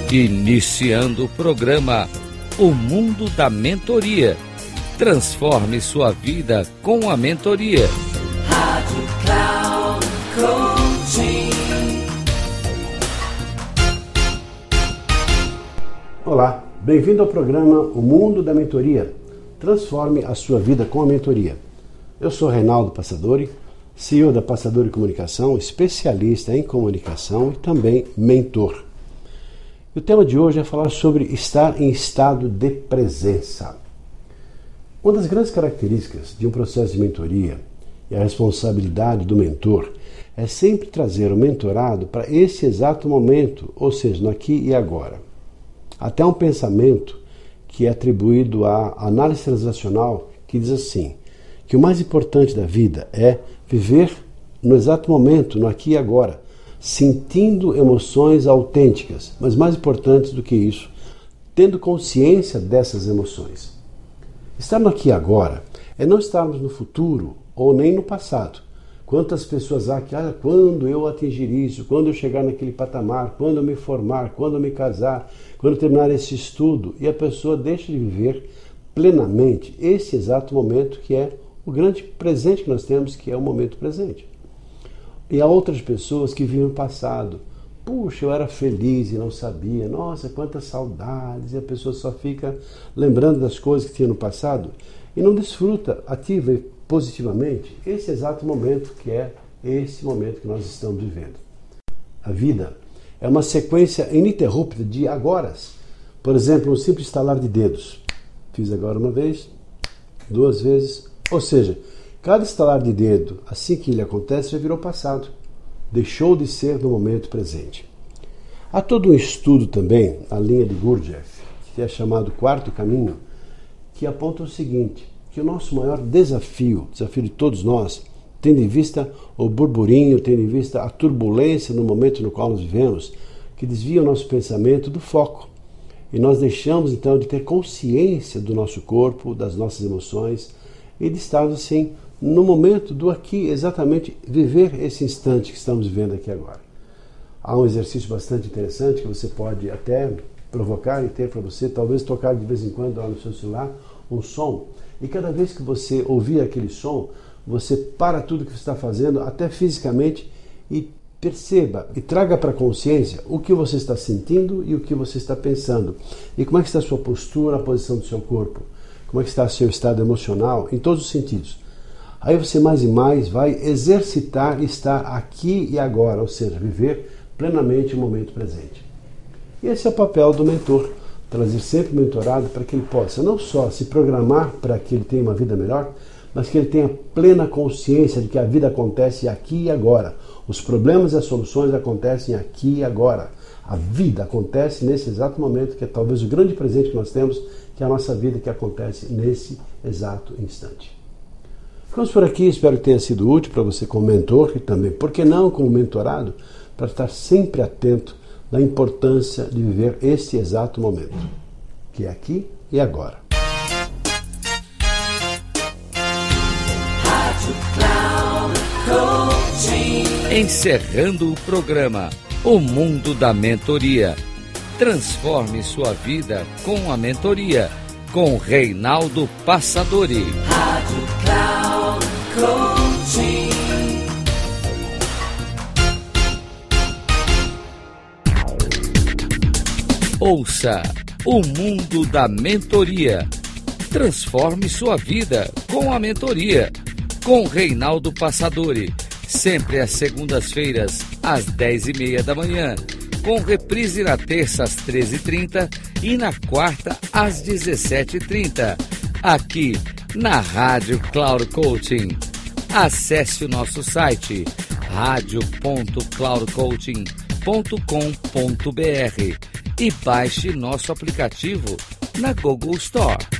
Iniciando o programa O Mundo da Mentoria. Transforme sua vida com a mentoria. Rádio Cloud Coaching. Olá, bem-vindo ao programa O Mundo da Mentoria. Transforme a sua vida com a mentoria. Eu sou Reinaldo Passadori, CEO da Passadori Comunicação, especialista em comunicação e também mentor. E o tema de hoje é falar sobre estar em estado de presença. Uma das grandes características de um processo de mentoria e a responsabilidade do mentor é sempre trazer o mentorado para esse exato momento, ou seja, no aqui e agora. Até um pensamento que é atribuído à análise transacional que diz assim, que o mais importante da vida é viver no exato momento, no aqui e agora, sentindo emoções autênticas, mas mais importante do que isso, tendo consciência dessas emoções. Estar no aqui e agora é não estarmos no futuro ou nem no passado. Quantas pessoas há que, quando eu atingir isso, quando eu chegar naquele patamar, quando eu me formar, quando eu me casar, quando eu terminar esse estudo, e a pessoa deixa de viver plenamente esse exato momento que é o grande presente que nós temos, que é o momento presente. E há outras pessoas que vivem o passado. Puxa, eu era feliz e não sabia. Nossa, quantas saudades. E a pessoa só fica lembrando das coisas que tinha no passado e não desfruta ativa e positivamente esse exato momento que é esse momento que nós estamos vivendo. A vida é uma sequência ininterrupta de agoras. Por exemplo, um simples estalar de dedos. Fiz agora uma vez, duas vezes. Ou seja, cada estalar de dedo, assim que ele acontece, já virou passado. Deixou de ser no momento presente. Há todo um estudo também, na linha de Gurdjieff, que é chamado Quarto Caminho, que aponta o seguinte, que o nosso maior desafio de todos nós, tendo em vista o burburinho, tendo em vista a turbulência no momento no qual nós vivemos, que desvia o nosso pensamento do foco. E nós deixamos então de ter consciência do nosso corpo, das nossas emoções, e de estarmos assim no momento do aqui, exatamente viver esse instante que estamos vivendo aqui agora. Há um exercício bastante interessante que você pode até provocar e ter para você, talvez tocar de vez em quando lá no seu celular um som, e cada vez que você ouvir aquele som, você para tudo que você está fazendo, até fisicamente, e perceba e traga para a consciência o que você está sentindo e o que você está pensando. E como é que está a sua postura, a posição do seu corpo, como é que está o seu estado emocional, em todos os sentidos. Aí você mais e mais vai exercitar estar aqui e agora, ou seja, viver plenamente o momento presente. E esse é o papel do mentor, trazer sempre o mentorado para que ele possa não só se programar para que ele tenha uma vida melhor, mas que ele tenha plena consciência de que a vida acontece aqui e agora. Os problemas e as soluções acontecem aqui e agora. A vida acontece nesse exato momento, que é talvez o grande presente que nós temos, que é a nossa vida que acontece nesse exato instante. Ficamos por aqui, espero que tenha sido útil para você como mentor e também, por que não, como mentorado, para estar sempre atento da importância de viver este exato momento, que é aqui e agora. Encerrando o programa O Mundo da Mentoria. Transforme sua vida com a mentoria, com Reinaldo Passadori. Rádio Cloud Coaching. Ouça O Mundo da Mentoria. Transforme sua vida com a mentoria, com Reinaldo Passadori. Sempre às segundas-feiras, às 10h30 da manhã. Com reprise na terça às 13h30 e na quarta às 17h30. Aqui na Rádio Cloud Coaching. Acesse o nosso site radio.cloudcoaching.com.br e baixe nosso aplicativo na Google Store.